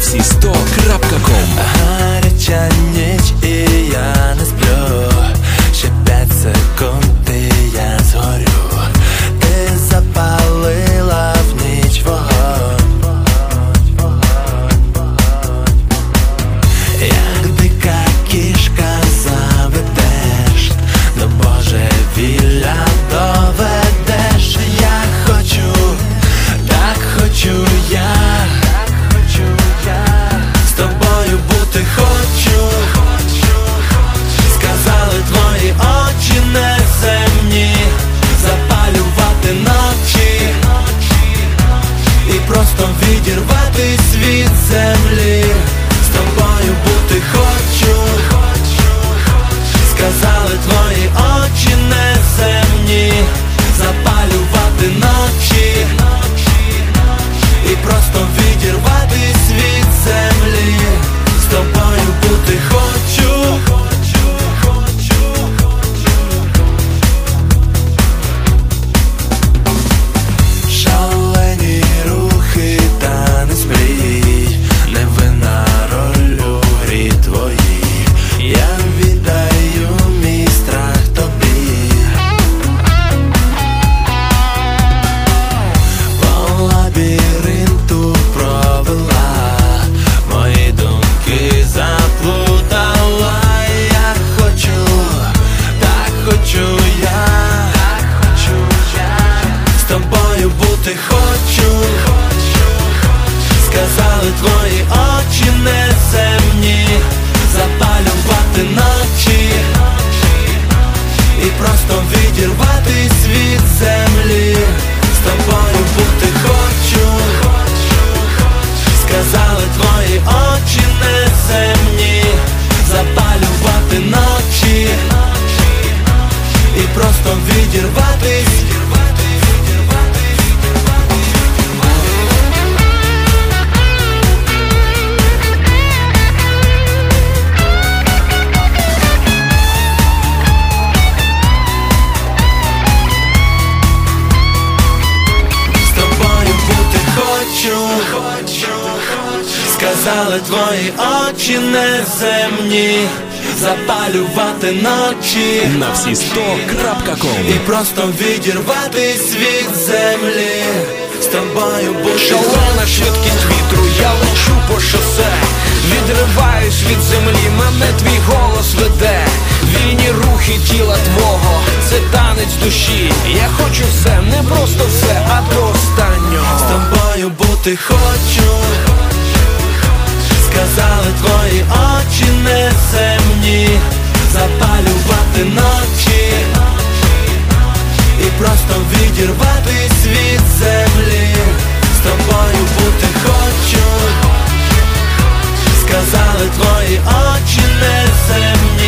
всі 100.com. Гаряча ніч і я не сплю. Ще 5 секунд і я згорю. Ти запалила в ніч вогонь. Як дика кішка заведеш, до божевілля доведеш. Я хочу, так хочу я. З тобою бути хочу. Сказали твої очі неземні. Запалювати ночі і просто відірватись від землі. З тобою бути хочу. Сказали твої очі неземні. Запалювати ночі і просто відірватись від землі. З тобою бути хочу. Шалені рухи, та не спрій. Невинна роль у грі твоїй. Я віддаю мій страх тобі. По лабіринту провела, мої думки заплутала. Я хочу, так хочу я. З тобою бути хочу. Сказали твої очі неземні. Запалювати ночі і просто відірватись від землі. З тобою бути хочу. Сказали твої очі неземні. Запалювати ночі і просто відірватись. Сказали твої очі неземні. Запалювати ночі На всі 100.com. і просто відірватись від землі. З тобою бути шалена швидкість вітру, я лечу по шосе. Відриваюсь від землі, мене твій голос веде. Вільні рухи тіла твого, це танець душі. Я хочу все, не просто все, а до останнього. з тобою бути хочу. Сказали твої очі неземні. Запалювати ночі і просто відірватись від землі. З тобою бути хочу. Сказали твої очі неземні.